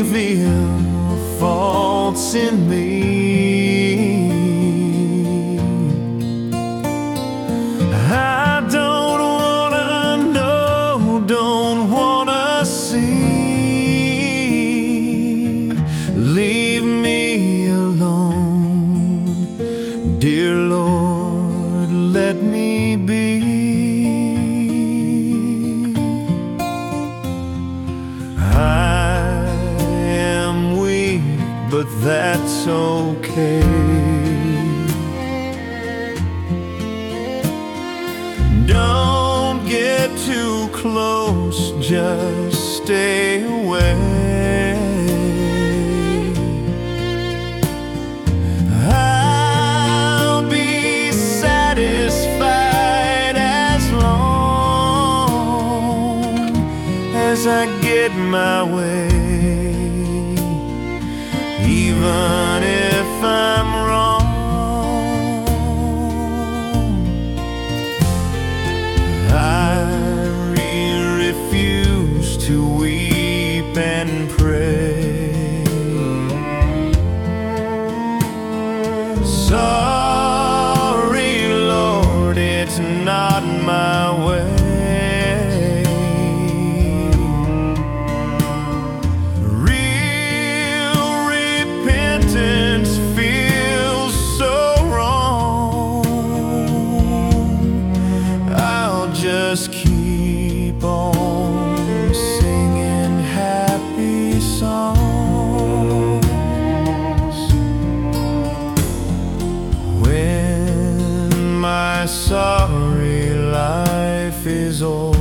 reveal faults in me. I don't wanna know, don't wanna see. Leave me alone, dear Lord, let me be. I am weak, but that's okay. Don't get too close, just stay away. I'll be satisfied as long as I get my way, even if I'm wrong. To weep and pray. Sorry, Lord, it's not my way. Real repentance feels so wrong. I'll just keep on singing happy songs when my sorry life is over.